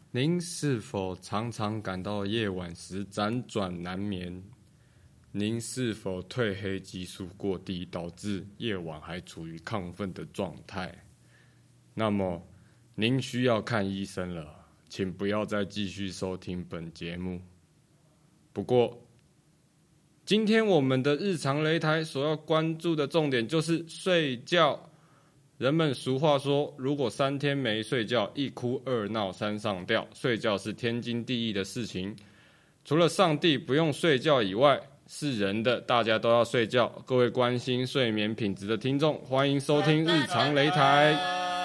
您是否常常感到夜晚时辗转难眠？您是否褪黑激素过低，导致夜晚还处于亢奋的状态？那么，您需要看医生了，请不要再继续收听本节目。不过，今天我们的日常擂台所要关注的重点就是睡觉。人们俗话说，如果3天没睡觉，一哭二闹三上吊，睡觉是天经地义的事情。除了上帝不用睡觉以外，是人的大家都要睡觉。各位关心睡眠品质的听众，欢迎收听日常擂台。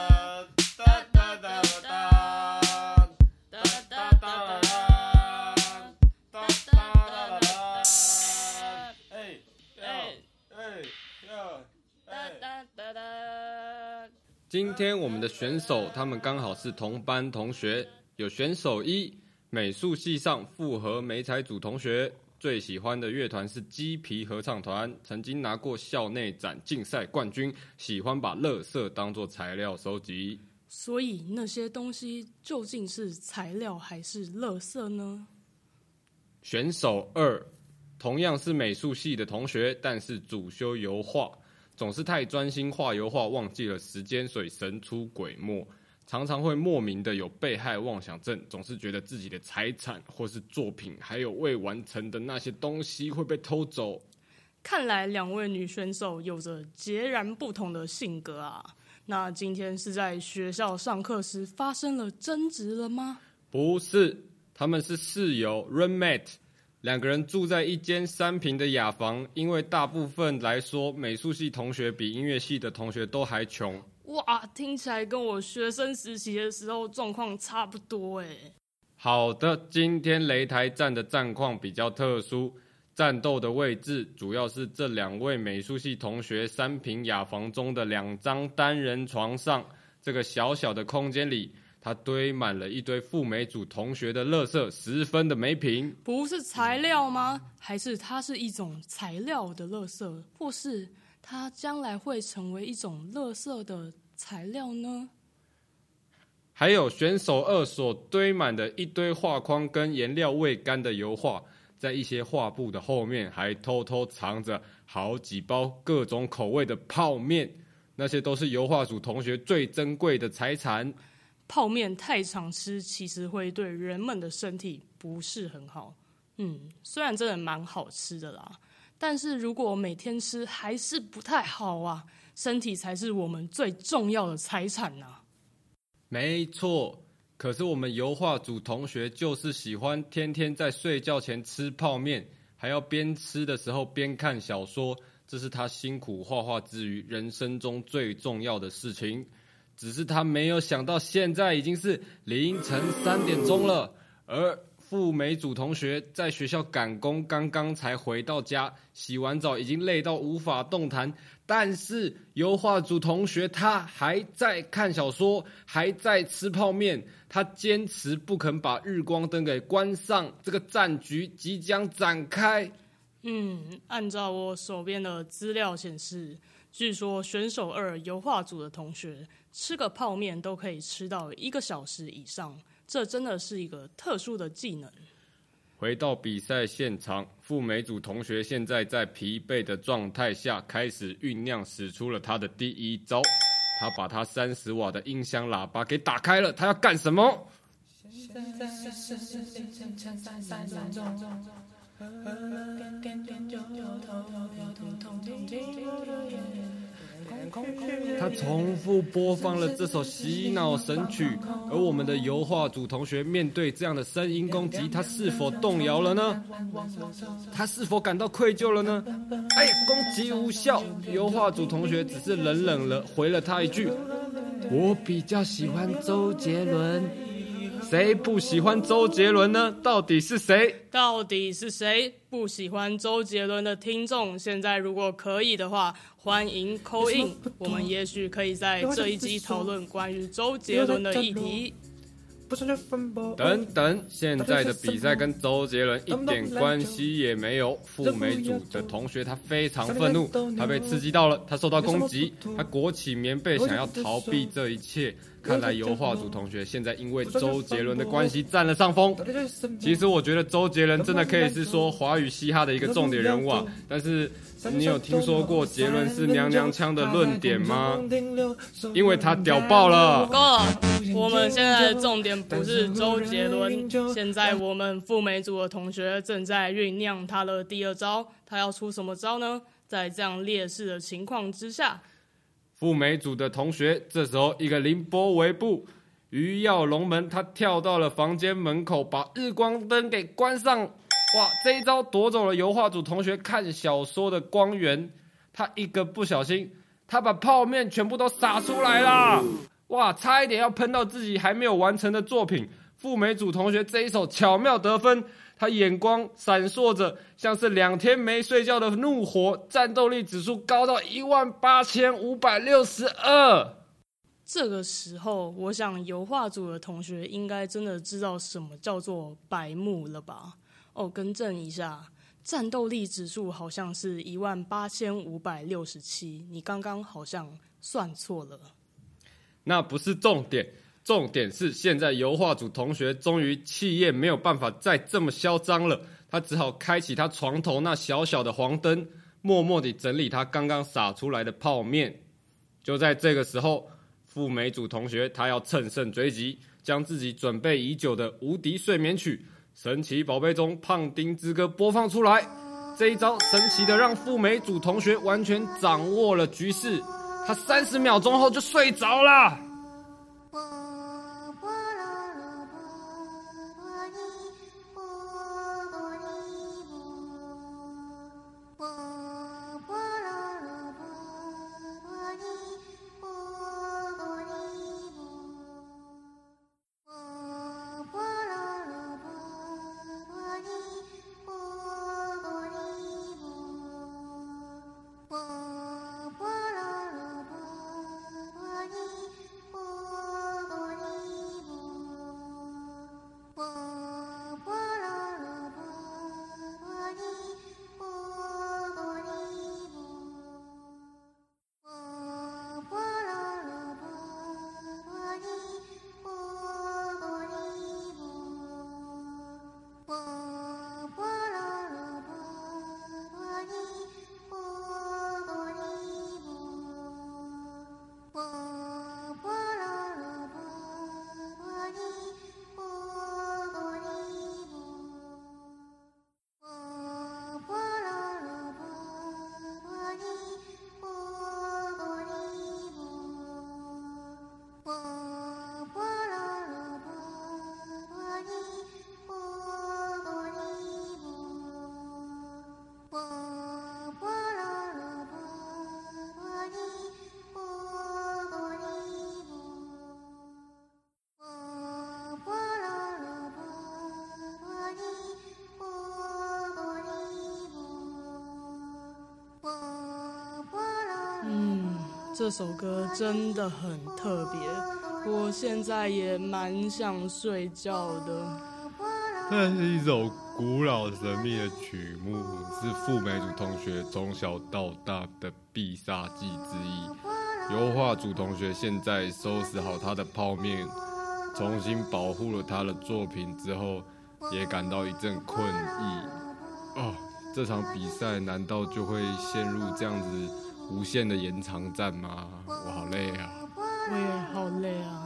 今天我们的选手他们刚好是同班同学，有选手1，美术系上复合媒材组同学，最喜欢的乐团是鸡皮合唱团，曾经拿过校内展竞赛冠军，喜欢把垃圾当作材料收集。 所以那些东西究竟是材料还是垃圾呢？ 选手2，同样是美术系的同学，但是主修油画，总是太专心画油画，忘记了时间，所以神出鬼没，常常会莫名的有被害妄想症，总是觉得自己的财产或是作品，还有未完成的那些东西会被偷走。 看来2位女选手有着截然不同的性格啊。那今天是在学校上课时发生了争执了吗？ 不是，他们是室友 roommate， 2个人住在一间3坪的雅房，因为大部分来说，美术系同学比音乐系的同学都还穷。 哇，听起来跟我学生时期的时候状况差不多耶。 好的，今天擂台战的战况比较特殊，战斗的位置主要是这2位美术系同学3坪雅房中的2张单人床上，这个小小的空间里，它堆满了一堆赴美组同学的垃圾，十分的没品。 不是材料吗？还是它是一种材料的垃圾，或是它将来会成为一种垃圾的材料呢？ 还有选手2所堆满的一堆画框跟颜料未干的油画，在一些画布的后面还偷偷藏着好几包各种口味的泡面，那些都是油画组同学最珍贵的财产。 泡面太常吃，其实会对人们的身体不是很好。虽然真的蛮好吃的啦，但是如果每天吃还是不太好啊，身体才是我们最重要的财产啊。 没错，可是我们油画组同学就是喜欢天天在睡觉前吃泡面，还要边吃的时候边看小说，这是他辛苦画画之余人生中最重要的事情。只是他没有想到现在已经是凌晨3点钟了，而赴美组同学在学校赶工，刚刚才回到家，洗完澡已经累到无法动弹，但是油画组同学他还在看小说，还在吃泡面，他坚持不肯把日光灯给关上，这个战局即将展开。 按照我手边的资料显示，据说选手2油画组的同学吃个泡面都可以吃到1个小时以上，这真的是一个特殊的技能。 回到比赛现场，赴美组同学现在在疲惫的状态下开始酝酿，使出了他的第一招。他把他30瓦的音响喇叭给打开了，他要干什么？他重复播放了这首洗脑神曲，而我们的油画组同学面对这样的声音攻击，他是否动摇了呢？他是否感到愧疚了呢？攻击无效，油画组同学只是冷冷地回了他一句：“我比较喜欢周杰伦。”谁不喜欢周杰伦呢？到底是谁？ 到底是谁不喜欢周杰伦的听众？现在如果可以的话，欢迎 call in， 我们也许可以在这一集讨论关于周杰伦的议题。 等等，现在的比赛跟周杰伦一点关系也没有。赴美组的同学他非常愤怒，他被刺激到了，他受到攻击，他裹起棉被想要逃避这一切。 看来油画组同学现在因为周杰伦的关系占了上风。其实我觉得周杰伦真的可以是说华语嘻哈的一个重点人物啊，但是你有听说过杰伦是娘娘腔的论点吗？因为他屌爆了。 够了，我们现在的重点不是周杰伦，现在我们赴美组的同学正在酝酿他的第二招，他要出什么招呢？在这样劣势的情况之下， 赴美组的同学这时候一个凌波微步，鱼跃龙门，他跳到了房间门口，把日光灯给关上。哇，这一招夺走了油画组同学看小说的光源。他一个不小心，他把泡面全部都洒出来了。哇，差一点要喷到自己还没有完成的作品。赴美组同学这一手巧妙得分，他眼光闪烁着，像是2天没睡觉的怒火，战斗力指数高到18562。 这个时候，我想油画组的同学应该真的知道什么叫做白目了吧？哦，更正一下，战斗力指数好像是18567，你刚刚好像算错了。 那不是重点，重点是现在油画组同学终于气焰没有办法再这么嚣张了，他只好开启他床头那小小的黄灯，默默地整理他刚刚洒出来的泡面。就在这个时候，赴美组同学他要乘胜追击，将自己准备已久的无敌睡眠曲《神奇宝贝》中胖丁之歌播放出来。这一招神奇的让赴美组同学完全掌握了局势，他30秒钟后就睡着了。 这首歌真的很特别，我现在也蛮想睡觉的。 这是一首古老神秘的曲目，是赴美组同学从小到大的必杀技之一。油画组同学现在收拾好他的泡面，重新保护了他的作品之后，也感到一阵困意。这场比赛难道就会陷入这样子无限的延长战吗？我好累啊！ 我也好累啊！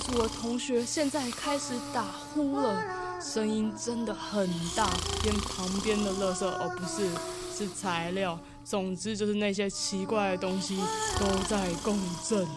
组的同学现在开始打呼了，声音真的很大，连旁边的垃圾是材料，总之就是那些奇怪的东西都在共振。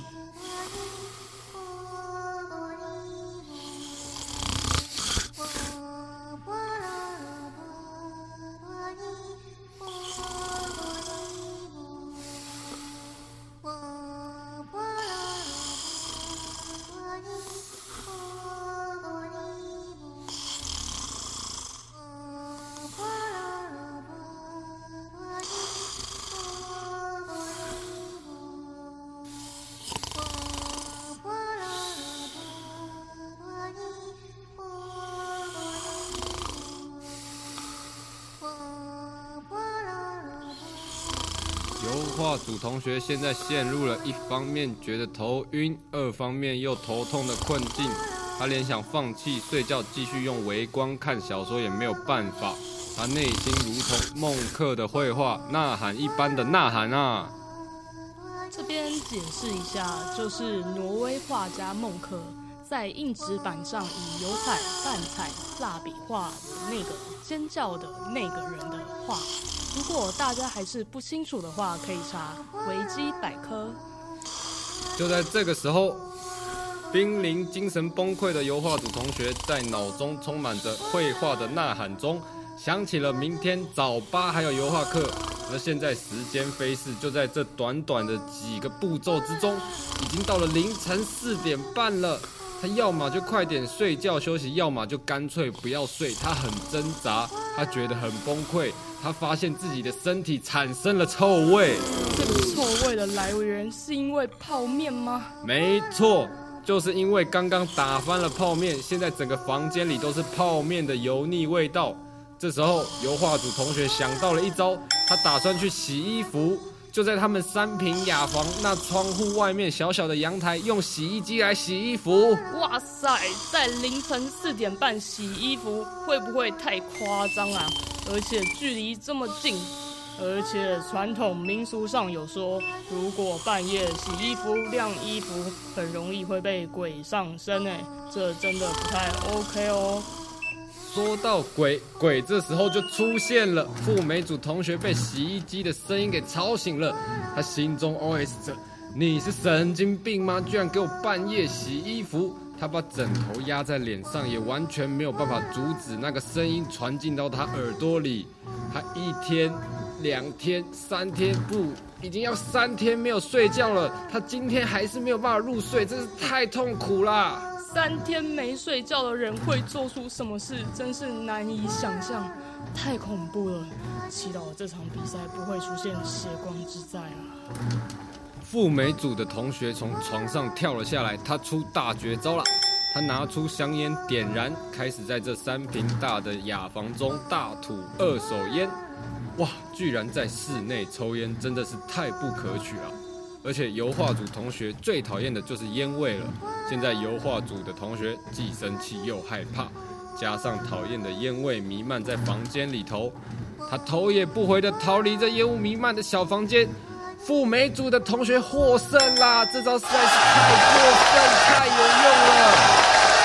油画组同学现在陷入了一方面觉得头晕，二方面又头痛的困境。他连想放弃睡觉，继续用微光看小说也没有办法。他内心如同孟克的绘画呐喊一般的呐喊啊！ 这边解释一下，就是挪威画家孟克在硬纸板上以油彩、淡彩、蜡笔画的那个尖叫的那个人的画。如果大家还是不清楚的话，可以查维基百科。 就在这个时候，濒临精神崩溃的油画组同学在脑中充满着绘画的呐喊中，想起了明天早八还有油画课。而现在时间飞逝，就在这短短的几个步骤之中，已经到了凌晨4点半了。他要么就快点睡觉休息，要么就干脆不要睡。他很挣扎，他觉得很崩溃。他发现自己的身体产生了臭味。 这个臭味的来源是因为泡面吗？ 没错，就是因为刚刚打翻了泡面，现在整个房间里都是泡面的油腻味道。这时候油画组同学想到了一招，他打算去洗衣服。就在他们3坪雅房那窗户外面小小的阳台，用洗衣机来洗衣服。 哇塞，在凌晨4点半洗衣服，会不会太夸张啊？而且距离这么近，而且传统民俗上有说，如果半夜洗衣服、晾衣服，很容易会被鬼上身欸，这真的不太 OK 哦。 说到鬼，这时候就出现了。富美组同学被洗衣机的声音给吵醒了，他心中 OS 着：你是神经病吗？居然给我半夜洗衣服！他把枕头压在脸上，也完全没有办法阻止那个声音传进到他耳朵里。他1天、2天、3天，不，已经要3天没有睡觉了。他今天还是没有办法入睡，真是太痛苦啦！3 天没睡觉的人会做出什么事，真是难以想象，太恐怖了。祈祷这场比赛不会出现血光之灾啊！ 富美组的同学从床上跳了下来，他出大绝招了。他拿出香烟点燃，开始在这3坪大的雅房中大吐2手烟。哇，居然在室内抽烟，真的是太不可取了。而且油画组同学最讨厌的就是烟味了。现在油画组的同学既生气又害怕，加上讨厌的烟味弥漫在房间里头，他头也不回地逃离这烟雾弥漫的小房间。富美组的同学获胜啦！这招实在是太过分，太有用了。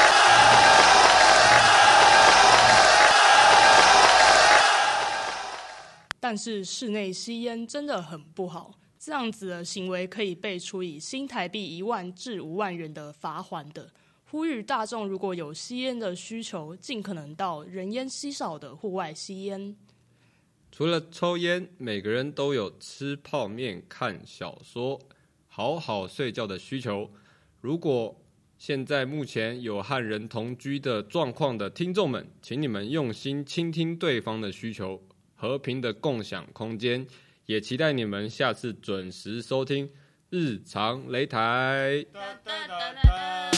但是室内吸烟真的很不好。这样子的行为可以被处以新台币1万至5万元的罚锾的。呼吁大众如果有吸烟的需求，尽可能到人烟稀少的户外吸烟。 除了抽烟，每个人都有吃泡面、看小说、好好睡觉的需求。如果现在目前有和人同居的状况的听众们，请你们用心倾听对方的需求，和平的共享空间。也期待你们下次准时收听日常擂台。